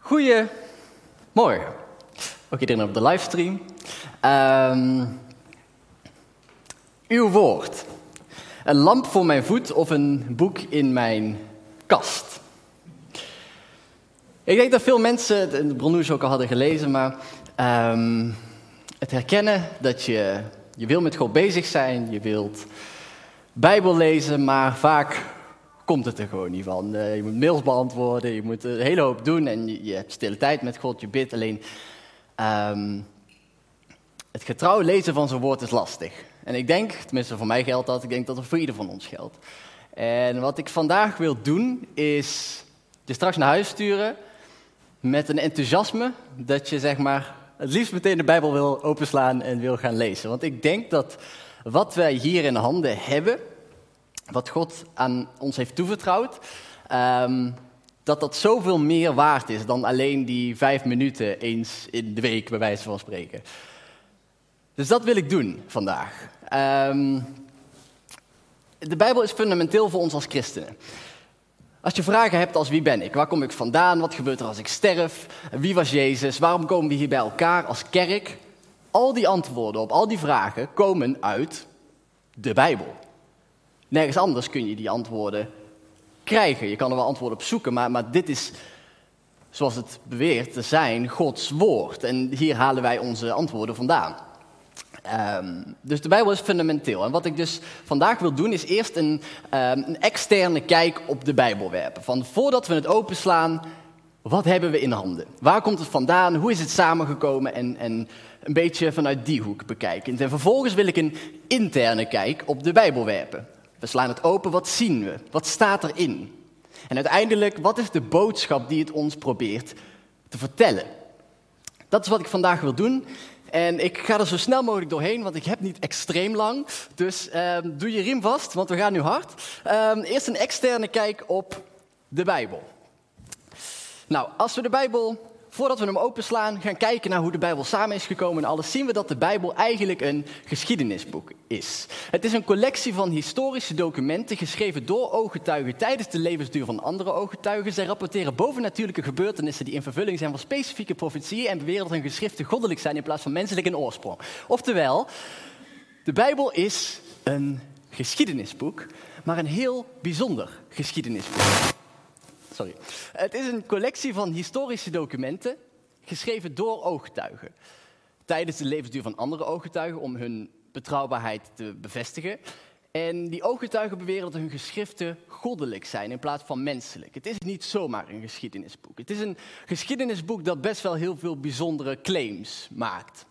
Goedemorgen. Ook iedereen op de livestream. Uw woord. Een lamp voor mijn voet of een boek in mijn kast. Ik denk dat veel mensen de bronneurs ook al hadden gelezen, maar het herkennen dat je wil met God bezig zijn, je wilt Bijbel lezen, maar vaak komt het er gewoon niet van. Je moet mails beantwoorden, je moet een hele hoop doen en je hebt stille tijd met God, je bidt. Alleen het getrouw lezen van zijn woord is lastig. En ik denk, tenminste voor mij geldt dat, ik denk dat het voor ieder van ons geldt. En wat ik vandaag wil doen is je straks naar huis sturen met een enthousiasme dat je zeg maar het liefst meteen de Bijbel wil openslaan en wil gaan lezen. Want ik denk dat wat wij hier in handen hebben, wat God aan ons heeft toevertrouwd, dat zoveel meer waard is dan alleen die 5 minuten eens in de week, bij wijze van spreken. Dus dat wil ik doen vandaag. De Bijbel is fundamenteel voor ons als christenen. Als je vragen hebt als wie ben ik, waar kom ik vandaan, wat gebeurt er als ik sterf, wie was Jezus, waarom komen we hier bij elkaar als kerk? Al die antwoorden op al die vragen komen uit de Bijbel. Nergens anders kun je die antwoorden krijgen. Je kan er wel antwoorden op zoeken, maar dit is, zoals het beweert te zijn, Gods woord. En hier halen wij onze antwoorden vandaan. Dus de Bijbel is fundamenteel. En wat ik dus vandaag wil doen, is eerst een externe kijk op de Bijbel werpen. Van voordat we het openslaan, wat hebben we in handen? Waar komt het vandaan? Hoe is het samengekomen? En een beetje vanuit die hoek bekijken. En vervolgens wil ik een interne kijk op de Bijbel werpen. We slaan het open, wat zien we? Wat staat erin? En uiteindelijk, wat is de boodschap die het ons probeert te vertellen? Dat is wat ik vandaag wil doen. En ik ga er zo snel mogelijk doorheen, want ik heb niet extreem lang. Dus doe je riem vast, want we gaan nu hard. Eerst een externe kijk op de Bijbel. Nou, als we de Bijbel, voordat we hem openslaan, gaan kijken naar hoe de Bijbel samen is gekomen en alles, zien we dat de Bijbel eigenlijk een geschiedenisboek is. Het is een collectie van historische documenten geschreven door ooggetuigen tijdens de levensduur van andere ooggetuigen. Zij rapporteren bovennatuurlijke gebeurtenissen die in vervulling zijn van specifieke profetieën en beweren dat hun geschriften goddelijk zijn in plaats van menselijk in oorsprong. Oftewel, de Bijbel is een geschiedenisboek, maar een heel bijzonder geschiedenisboek. Sorry. Het is een collectie van historische documenten, geschreven door ooggetuigen. Tijdens de levensduur van andere ooggetuigen, om hun betrouwbaarheid te bevestigen. En die ooggetuigen beweren dat hun geschriften goddelijk zijn in plaats van menselijk. Het is niet zomaar een geschiedenisboek. Het is een geschiedenisboek dat best wel heel veel bijzondere claims maakt.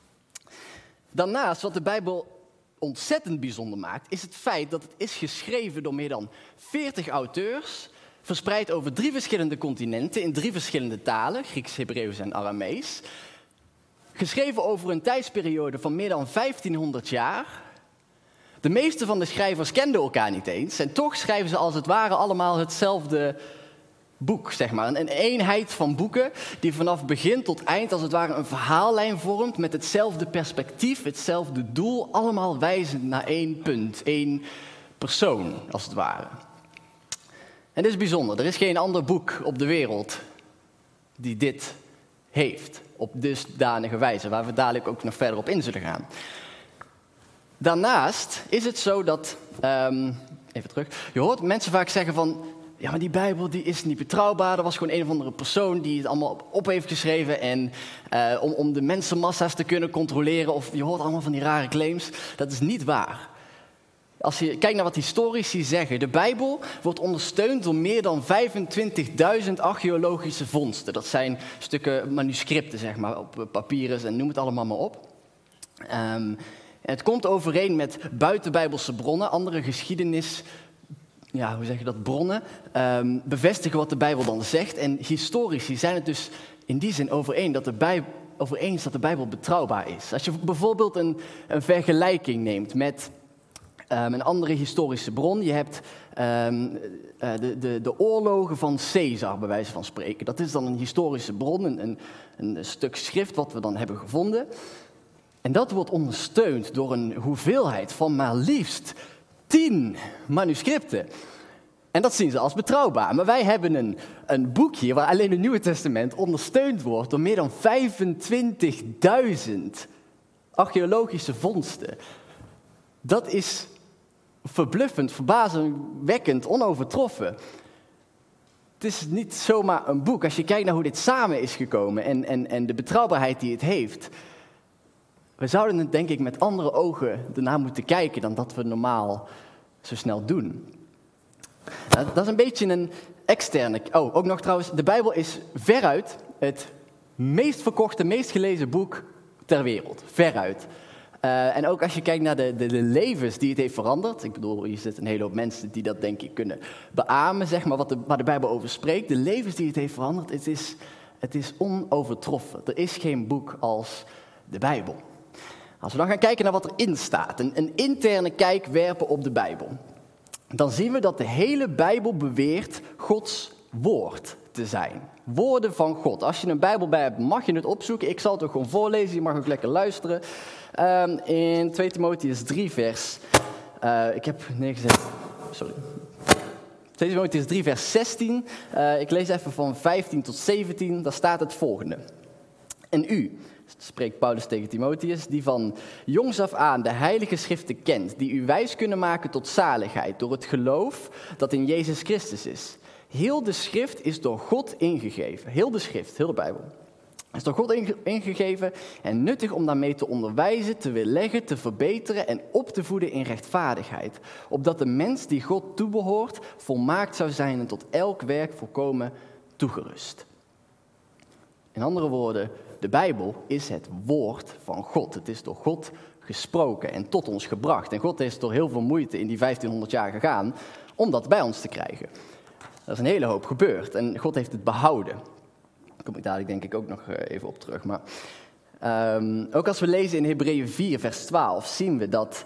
Daarnaast, wat de Bijbel ontzettend bijzonder maakt, is het feit dat het is geschreven door meer dan 40 auteurs, verspreid over 3 verschillende continenten in 3 verschillende talen, Grieks, Hebreeuws en Aramees. Geschreven over een tijdsperiode van meer dan 1500 jaar. De meeste van de schrijvers kenden elkaar niet eens en toch schrijven ze als het ware allemaal hetzelfde boek, zeg maar. Een eenheid van boeken die vanaf begin tot eind als het ware een verhaallijn vormt met hetzelfde perspectief, hetzelfde doel, allemaal wijzend naar 1 punt, 1 persoon, als het ware. En dit is bijzonder. Er is geen ander boek op de wereld die dit heeft. Op dusdanige wijze, waar we dadelijk ook nog verder op in zullen gaan. Daarnaast is het zo dat, even terug, je hoort mensen vaak zeggen van, ja, maar die Bijbel die is niet betrouwbaar. Er was gewoon een of andere persoon die het allemaal op heeft geschreven. En om de mensenmassa's te kunnen controleren, of je hoort allemaal van die rare claims. Dat is niet waar. Als je kijkt naar wat historici zeggen, de Bijbel wordt ondersteund door meer dan 25.000 archeologische vondsten. Dat zijn stukken manuscripten, zeg maar, op papieren en noem het allemaal maar op. En het komt overeen met buitenbijbelse bronnen, andere geschiedenis, ja, hoe zeg je dat, bronnen, bevestigen wat de Bijbel dan zegt. En historici zijn het dus in die zin overeen dat de Bijbel betrouwbaar is. Als je bijvoorbeeld een vergelijking neemt met een andere historische bron. Je hebt de oorlogen van Caesar, bij wijze van spreken. Dat is dan een historische bron, een stuk schrift wat we dan hebben gevonden. En dat wordt ondersteund door een hoeveelheid van maar liefst 10 manuscripten. En dat zien ze als betrouwbaar. Maar wij hebben een boek hier waar alleen het Nieuwe Testament ondersteund wordt door meer dan 25.000 archeologische vondsten. Dat is verbluffend, verbazingwekkend, onovertroffen. Het is niet zomaar een boek. Als je kijkt naar hoe dit samen is gekomen en de betrouwbaarheid die het heeft. We zouden het denk ik met andere ogen ernaar moeten kijken dan dat we normaal zo snel doen. Dat is een beetje een externe... Oh, ook nog trouwens, de Bijbel is veruit het meest verkochte, meest gelezen boek ter wereld. Veruit. En ook als je kijkt naar de levens die het heeft veranderd. Ik bedoel, hier zitten een hele hoop mensen die dat denk ik kunnen beamen, zeg maar, waar de Bijbel over spreekt. De levens die het heeft veranderd, het is onovertroffen. Er is geen boek als de Bijbel. Als we dan gaan kijken naar wat erin staat, een interne kijk werpen op de Bijbel, dan zien we dat de hele Bijbel beweert Gods woord te zijn. Woorden van God. Als je een Bijbel bij hebt, mag je het opzoeken. Ik zal het ook gewoon voorlezen, je mag ook lekker luisteren. In 2 Timotheüs 3 vers... ik heb neergezet... Sorry. 2 Timotheüs 3 vers 16. Ik lees even van 15 tot 17. Daar staat het volgende. En u... spreekt Paulus tegen Timotheus, die van jongs af aan de heilige schriften kent, die u wijs kunnen maken tot zaligheid, door het geloof dat in Jezus Christus is. Heel de schrift is door God ingegeven. Heel de schrift, heel de Bijbel. Is door God ingegeven en nuttig om daarmee te onderwijzen, te weerleggen, te verbeteren en op te voeden in rechtvaardigheid. Opdat de mens die God toebehoort volmaakt zou zijn en tot elk werk volkomen toegerust. In andere woorden, de Bijbel is het woord van God. Het is door God gesproken en tot ons gebracht. En God is door heel veel moeite in die 1500 jaar gegaan om dat bij ons te krijgen. Er is een hele hoop gebeurd en God heeft het behouden. Daar kom ik dadelijk denk ik ook nog even op terug. Maar ook als we lezen in Hebreeën 4 vers 12 zien we dat...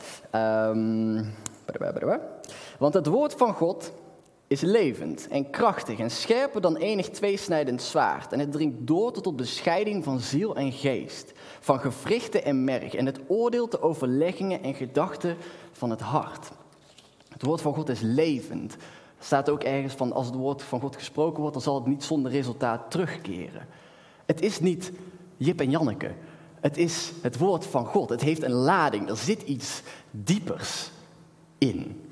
want het woord van God is levend en krachtig en scherper dan enig tweesnijdend zwaard. En het dringt door tot op de scheiding van ziel en geest, van gewrichten en merg, en het oordeelt de overleggingen en gedachten van het hart. Het woord van God is levend. Er staat ook ergens van, als het woord van God gesproken wordt, dan zal het niet zonder resultaat terugkeren. Het is niet Jip en Janneke. Het is het woord van God. Het heeft een lading. Er zit iets diepers in.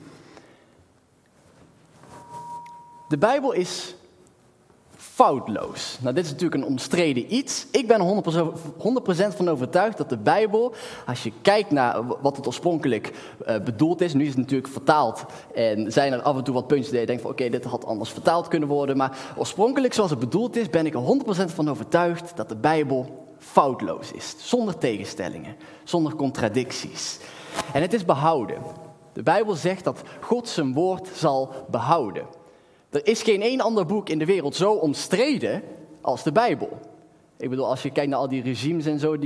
De Bijbel is foutloos. Nou, dit is natuurlijk een omstreden iets. Ik ben 100% van overtuigd dat de Bijbel, als je kijkt naar wat het oorspronkelijk bedoeld is, nu is het natuurlijk vertaald en zijn er af en toe wat puntjes die je denkt van oké, dit had anders vertaald kunnen worden, maar oorspronkelijk zoals het bedoeld is, ben ik er 100% van overtuigd dat de Bijbel foutloos is. Zonder tegenstellingen, zonder contradicties. En het is behouden. De Bijbel zegt dat God zijn woord zal behouden. Er is geen één ander boek in de wereld zo omstreden als de Bijbel. Ik bedoel, als je kijkt naar al die regimes en zo,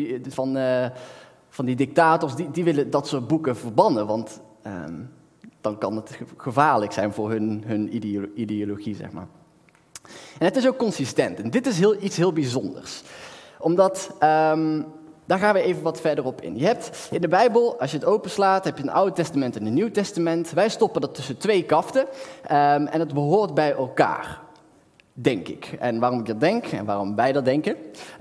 van die dictators, die willen dat soort boeken verbannen. Want dan kan het gevaarlijk zijn voor hun ideologie, zeg maar. En het is ook consistent. En dit is iets heel bijzonders. Omdat... Daar gaan we even wat verder op in. Je hebt in de Bijbel, als je het openslaat, heb je een Oude Testament en een Nieuw Testament. Wij stoppen dat tussen 2 kaften en het behoort bij elkaar, denk ik. En waarom ik dat denk en waarom wij dat denken,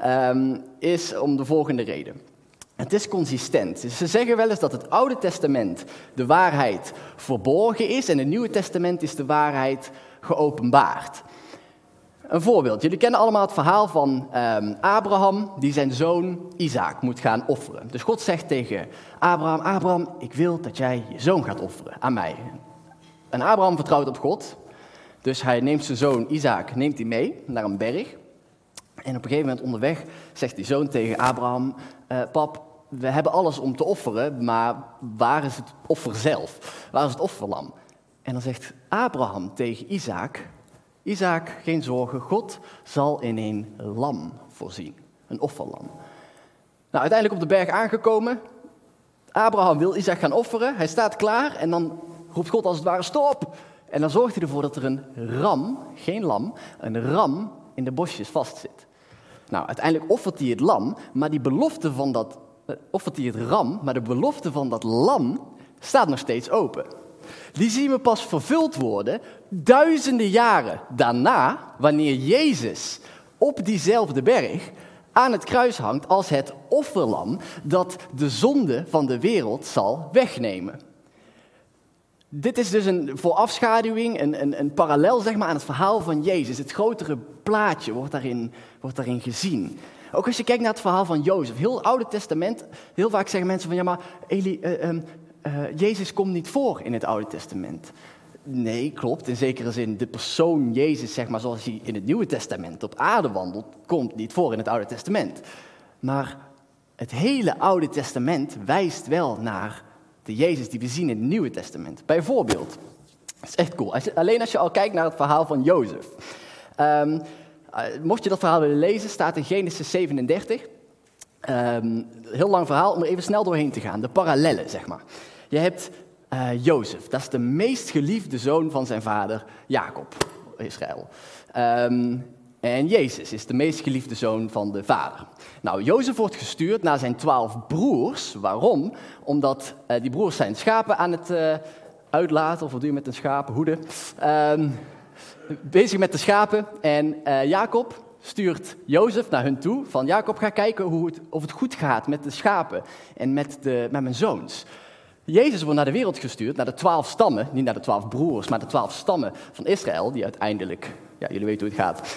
is om de volgende reden. Het is consistent. Ze zeggen wel eens dat het Oude Testament de waarheid verborgen is en het Nieuwe Testament is de waarheid geopenbaard. Een voorbeeld. Jullie kennen allemaal het verhaal van Abraham die zijn zoon Isaac moet gaan offeren. Dus God zegt tegen Abraham, Abraham, ik wil dat jij je zoon gaat offeren aan mij. En Abraham vertrouwt op God. Dus hij neemt zijn zoon Isaac mee naar een berg. En op een gegeven moment onderweg zegt die zoon tegen Abraham, pap, we hebben alles om te offeren, maar waar is het offer zelf? Waar is het offerlam? En dan zegt Abraham tegen Isaac, Isaac, geen zorgen, God zal in een lam voorzien, een offerlam. Nou, uiteindelijk op de berg aangekomen, Abraham wil Isaac gaan offeren, hij staat klaar en dan roept God als het ware stop. En dan zorgt hij ervoor dat er een ram, geen lam, een ram in de bosjes vastzit. Nou, uiteindelijk offert hij het lam, maar die belofte van dat, offert hij het ram, maar de belofte van dat lam staat nog steeds open. die zien we pas vervuld worden duizenden jaren daarna, wanneer Jezus op diezelfde berg aan het kruis hangt als het offerlam dat de zonde van de wereld zal wegnemen. Dit is dus een voorafschaduwing, een parallel zeg maar, aan het verhaal van Jezus. Het grotere plaatje wordt daarin gezien. Ook als je kijkt naar het verhaal van Jozef. Heel het Oude Testament, heel vaak zeggen mensen van ja, maar Jezus komt niet voor in het Oude Testament. Nee, klopt. In zekere zin, de persoon Jezus, zeg maar, zoals hij in het Nieuwe Testament op aarde wandelt, komt niet voor in het Oude Testament. Maar het hele Oude Testament wijst wel naar de Jezus die we zien in het Nieuwe Testament. Bijvoorbeeld, dat is echt cool. Alleen als je al kijkt naar het verhaal van Jozef. Mocht je dat verhaal willen lezen, staat in Genesis 37. Heel lang verhaal, om er even snel doorheen te gaan. De parallellen, zeg maar. Je hebt Jozef, dat is de meest geliefde zoon van zijn vader Jacob, Israël. En Jezus is de meest geliefde zoon van de vader. Nou, Jozef wordt gestuurd naar zijn 12 broers. Waarom? Omdat die broers zijn schapen aan het uitlaten, of wat doe je met een schapen, hoeden. Bezig met de schapen. En Jacob stuurt Jozef naar hun toe. Van Jacob, ga kijken of het goed gaat met de schapen en met mijn zoons. Jezus wordt naar de wereld gestuurd, naar de 12 stammen. Niet naar de 12 broers, maar de 12 stammen van Israël. Die uiteindelijk, ja, jullie weten hoe het gaat.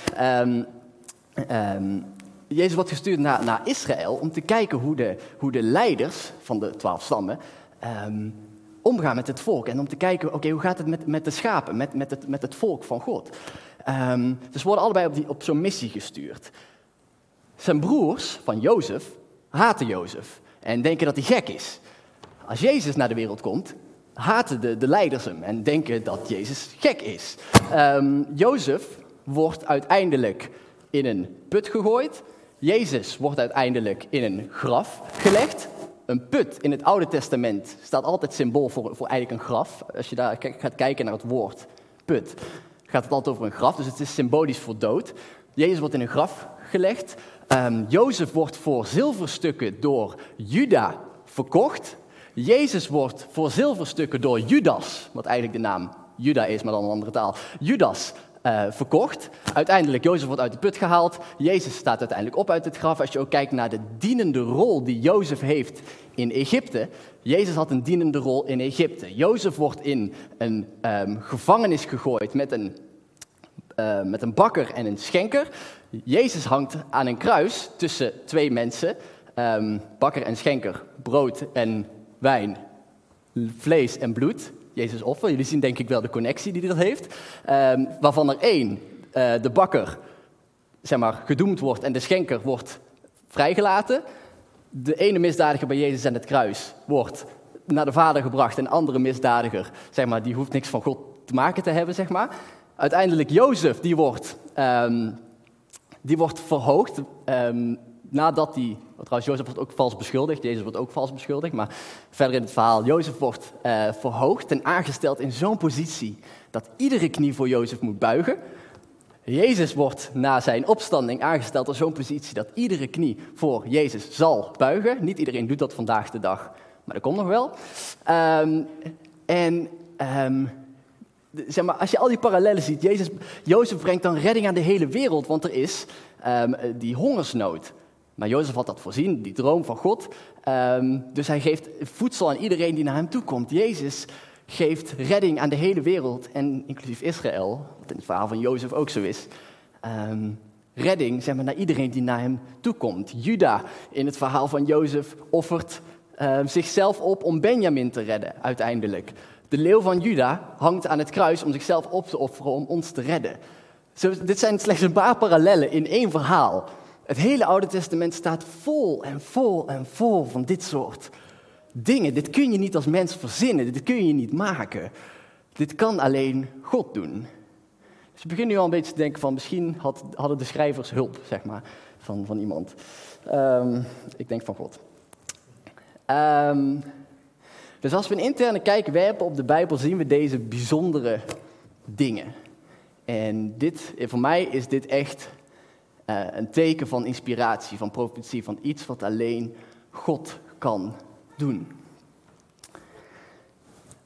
Jezus wordt gestuurd naar Israël om te kijken hoe de leiders van de 12 stammen omgaan met het volk. En om te kijken, oké, hoe gaat het met de schapen, met het volk van God. Dus ze worden allebei op zo'n missie gestuurd. Zijn broers van Jozef haten Jozef en denken dat hij gek is. Als Jezus naar de wereld komt, haten de leiders hem en denken dat Jezus gek is. Jozef wordt uiteindelijk in een put gegooid. Jezus wordt uiteindelijk in een graf gelegd. Een put in het Oude Testament staat altijd symbool voor eigenlijk een graf. Als je daar gaat kijken naar het woord put, gaat het altijd over een graf. Dus het is symbolisch voor dood. Jezus wordt in een graf gelegd. Jozef wordt voor zilverstukken door Juda verkocht. Jezus wordt voor zilverstukken door Judas, wat eigenlijk de naam Juda is, maar dan een andere taal, Judas verkocht. Uiteindelijk, Jozef wordt uit de put gehaald. Jezus staat uiteindelijk op uit het graf. Als je ook kijkt naar de dienende rol die Jozef heeft in Egypte. Jezus had een dienende rol in Egypte. Jozef wordt in een gevangenis gegooid met een bakker en een schenker. Jezus hangt aan een kruis tussen twee mensen. Bakker en schenker, brood en wijn, vlees en bloed. Jezus offer. Jullie zien denk ik wel de connectie die dat heeft. Waarvan er één, de bakker, zeg maar, gedoemd wordt en de schenker wordt vrijgelaten. De ene misdadiger bij Jezus aan het kruis wordt naar de Vader gebracht. En de andere misdadiger, zeg maar, die hoeft niks van God te maken te hebben, zeg maar. Uiteindelijk Jozef, die wordt verhoogd nadat hij... Trouwens, Jozef wordt ook vals beschuldigd. Jezus wordt ook vals beschuldigd. Maar verder in het verhaal, Jozef wordt verhoogd en aangesteld in zo'n positie dat iedere knie voor Jozef moet buigen. Jezus wordt na zijn opstanding aangesteld in zo'n positie dat iedere knie voor Jezus zal buigen. Niet iedereen doet dat vandaag de dag, maar dat komt nog wel. Zeg maar, als je al die parallellen ziet, Jozef brengt dan redding aan de hele wereld, want er is die hongersnood. Maar Jozef had dat voorzien, die droom van God. Dus hij geeft voedsel aan iedereen die naar hem toe komt. Jezus geeft redding aan de hele wereld, en inclusief Israël, wat in het verhaal van Jozef ook zo is. Redding, zeg maar, naar iedereen die naar hem toe komt. Juda, in het verhaal van Jozef, offert zichzelf op om Benjamin te redden, uiteindelijk. De leeuw van Juda hangt aan het kruis om zichzelf op te offeren om ons te redden. Dit zijn slechts een paar parallellen in één verhaal. Het hele Oude Testament staat vol en vol en vol van dit soort dingen. Dit kun je niet als mens verzinnen, dit kun je niet maken. Dit kan alleen God doen. Dus ik begin nu al een beetje te denken van misschien hadden de schrijvers hulp, zeg maar, van iemand. Ik denk van God. Dus als we een interne kijk werpen op de Bijbel, zien we deze bijzondere dingen. En voor mij is dit echt een teken van inspiratie, van profetie, van iets wat alleen God kan doen.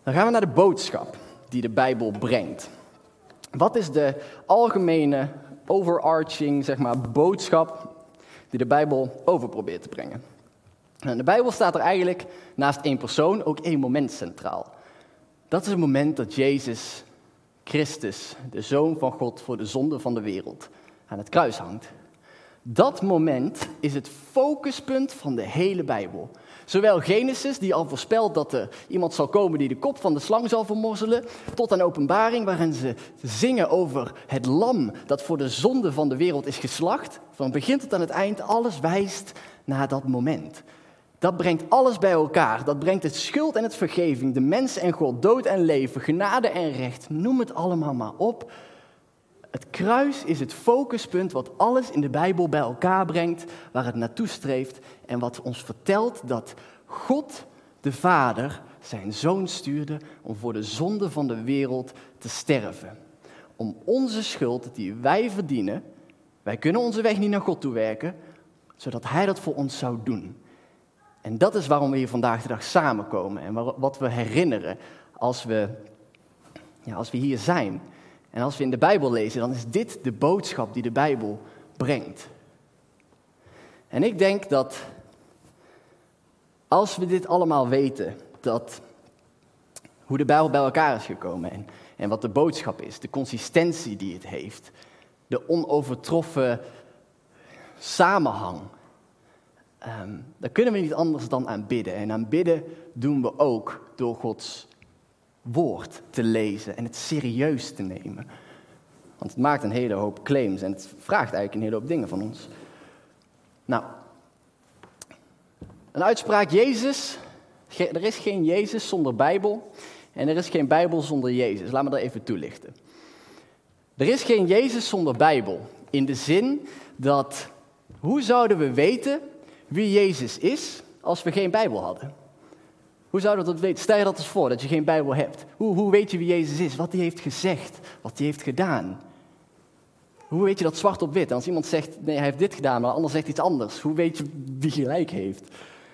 Dan gaan we naar de boodschap die de Bijbel brengt. Wat is de algemene, overarching, boodschap die de Bijbel over probeert te brengen? En in de Bijbel staat er eigenlijk naast één persoon ook één moment centraal. Dat is het moment dat Jezus Christus, de Zoon van God, voor de zonde van de wereld aan het kruis hangt. Dat moment is het focuspunt van de hele Bijbel. Zowel Genesis, die al voorspelt dat er iemand zal komen die de kop van de slang zal vermorzelen, tot aan Openbaring, waarin ze zingen over het lam dat voor de zonde van de wereld is geslacht. Van begin tot aan het eind, alles wijst naar dat moment. Dat brengt alles bij elkaar. Dat brengt het schuld en het vergeving, de mens en God, dood en leven, genade en recht. Noem het allemaal maar op. Het kruis is het focuspunt wat alles in de Bijbel bij elkaar brengt, waar het naartoe streeft en wat ons vertelt dat God, de Vader, zijn Zoon stuurde om voor de zonde van de wereld te sterven. Om onze schuld die wij verdienen, wij kunnen onze weg niet naar God toe werken, zodat Hij dat voor ons zou doen. En dat is waarom we hier vandaag de dag samenkomen en wat we herinneren als we hier zijn. En als we in de Bijbel lezen, dan is dit de boodschap die de Bijbel brengt. En ik denk dat als we dit allemaal weten, dat hoe de Bijbel bij elkaar is gekomen en wat de boodschap is, de consistentie die het heeft, de onovertroffen samenhang, dan kunnen we niet anders dan aanbidden. En aanbidden doen we ook door Gods woord te lezen en het serieus te nemen. Want het maakt een hele hoop claims en het vraagt eigenlijk een hele hoop dingen van ons. Nou, een uitspraak Jezus. Er is geen Jezus zonder Bijbel en er is geen Bijbel zonder Jezus. Laat me dat even toelichten. Er is geen Jezus zonder Bijbel in de zin dat, hoe zouden we weten wie Jezus is als we geen Bijbel hadden? Hoe zouden we dat weten? Stel je dat eens voor, dat je geen Bijbel hebt. Hoe weet je wie Jezus is? Wat hij heeft gezegd? Wat hij heeft gedaan? Hoe weet je dat zwart op wit? En als iemand zegt, nee, hij heeft dit gedaan, maar de ander zegt iets anders. Hoe weet je wie gelijk heeft?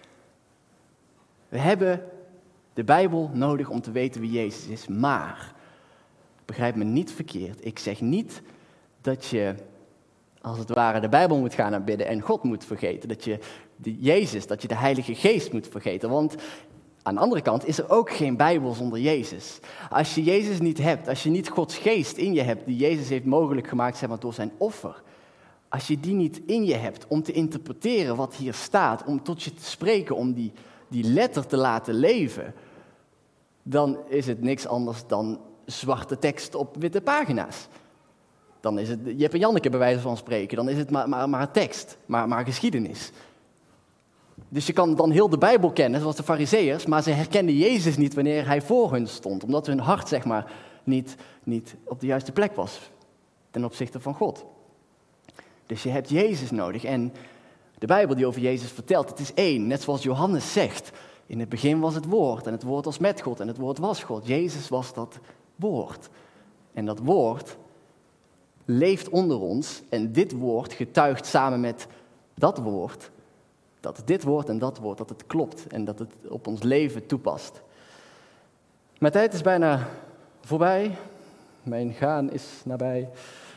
We hebben de Bijbel nodig om te weten wie Jezus is. Maar, begrijp me niet verkeerd. Ik zeg niet dat je, als het ware, de Bijbel moet gaan aanbidden en God moet vergeten. Dat je dat je de Heilige Geest moet vergeten. Want aan de andere kant is er ook geen Bijbel zonder Jezus. Als je Jezus niet hebt, als je niet Gods geest in je hebt, die Jezus heeft mogelijk gemaakt door zijn offer. Als je die niet in je hebt om te interpreteren wat hier staat, om tot je te spreken, om die letter te laten leven, dan is het niks anders dan zwarte tekst op witte pagina's. Dan is het Jep en Janneke bij wijze van spreken, dan is het maar tekst, maar geschiedenis. Dus je kan dan heel de Bijbel kennen, zoals de Farizeeërs, maar ze herkenden Jezus niet wanneer hij voor hun stond. Omdat hun hart, niet op de juiste plek was ten opzichte van God. Dus je hebt Jezus nodig. En de Bijbel die over Jezus vertelt, het is één. Net zoals Johannes zegt, in het begin was het woord en het woord was met God en het woord was God. Jezus was dat woord. En dat woord leeft onder ons en dit woord getuigt samen met dat woord, dat dit woord en dat woord, dat het klopt en dat het op ons leven toepast. Mijn tijd is bijna voorbij. Mijn gaan is nabij.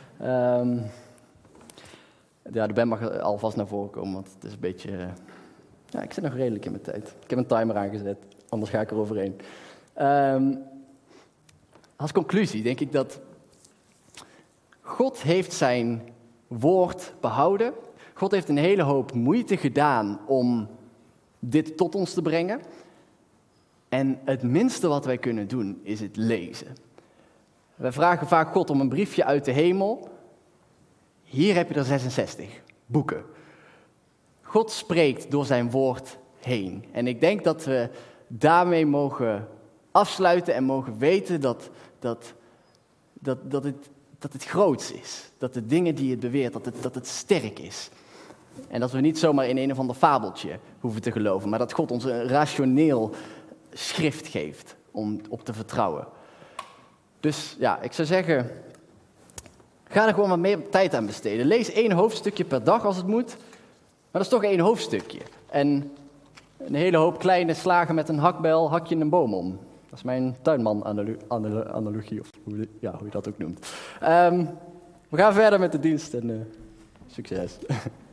De band mag alvast naar voren komen, want het is een beetje... ik zit nog redelijk in mijn tijd. Ik heb een timer aangezet, anders ga ik er overheen. Als conclusie denk ik dat God heeft zijn woord behouden. God heeft een hele hoop moeite gedaan om dit tot ons te brengen. En het minste wat wij kunnen doen, is het lezen. Wij vragen vaak God om een briefje uit de hemel. Hier heb je er 66 boeken. God spreekt door zijn woord heen. En ik denk dat we daarmee mogen afsluiten en mogen weten dat het groots is. Dat de dingen die het beweert, dat het sterk is. En dat we niet zomaar in een of ander fabeltje hoeven te geloven, maar dat God ons een rationeel schrift geeft om op te vertrouwen. Dus ja, ik zou zeggen, ga er gewoon wat meer tijd aan besteden. Lees 1 hoofdstukje per dag als het moet, maar dat is toch 1 hoofdstukje. En een hele hoop kleine slagen met een hakbijl hak je een boom om. Dat is mijn tuinman-analogie, of hoe je dat ook noemt. We gaan verder met de dienst en succes.